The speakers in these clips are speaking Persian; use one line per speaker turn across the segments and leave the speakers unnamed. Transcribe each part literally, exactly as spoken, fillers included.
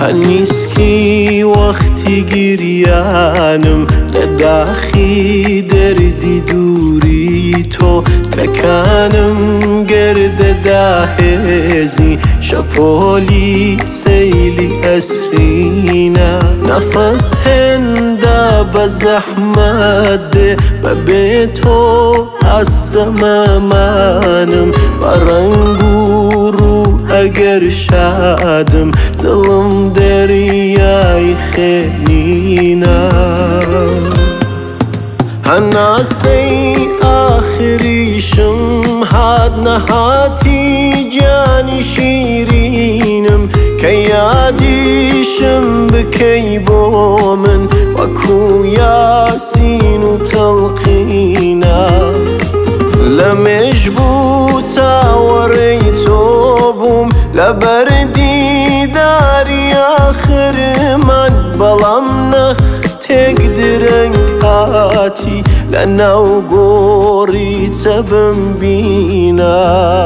هنیسکی وقتی گریانم لداخی دردی دوری تو لکانم گرد داهزی شپولی سیلی اسرینا نفس هندا بزحمت ده ببیتو هستم امانم برنگورو اگر شادم دلم دریای خیلینا هناسی آخریشم هاد نهاتی جانی شیرینم که یادیشم بکی بو من وکو یاسین و تلقینا لمجبوتا وریتو بوم لبردی داری آخر من بلام نخ تقدرن هاتی لناو گوری تبم بینا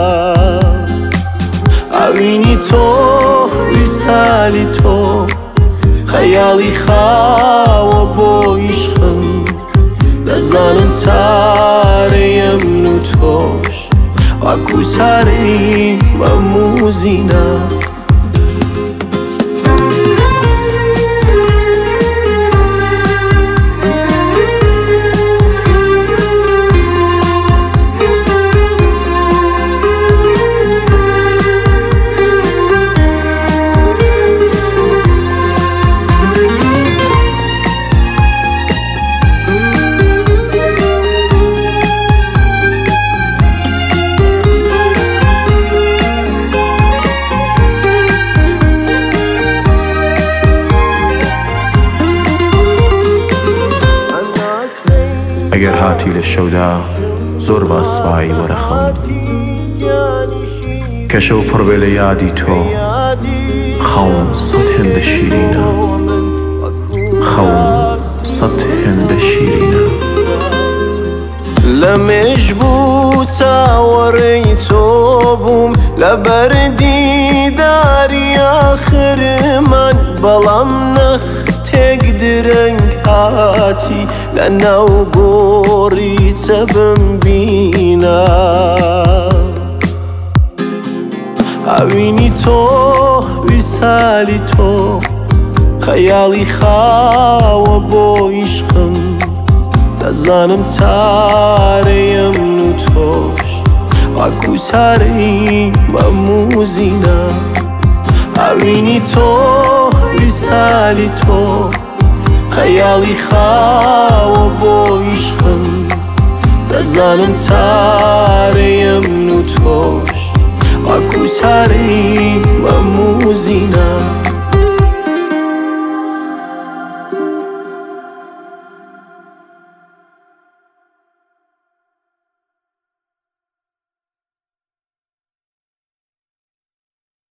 اوینی تو ویسالی تو خیالی خوا بو عشقم لزانم تاریم نو توش واکو تاریم مموزینا
اگر هاتی لشودا زور باسبایی ورخم کشو پر بل یادی تو خوم صد هند شیرینا خوم صد هند شیرینا
لمجبوتا وریتو بوم لبردی داری آخر من بلام نخ تقدرن هاتی لناو گوری تبم بینا اوینی تو ویسالی تو خیالی خوا بو عشقم دزانم تاریم نو توش واکو تاریم مموزینا اوینی تو ویسالی تو خیالی خوا بو عشقم دزانم تاریم نو توش واکو تاریم مموزینا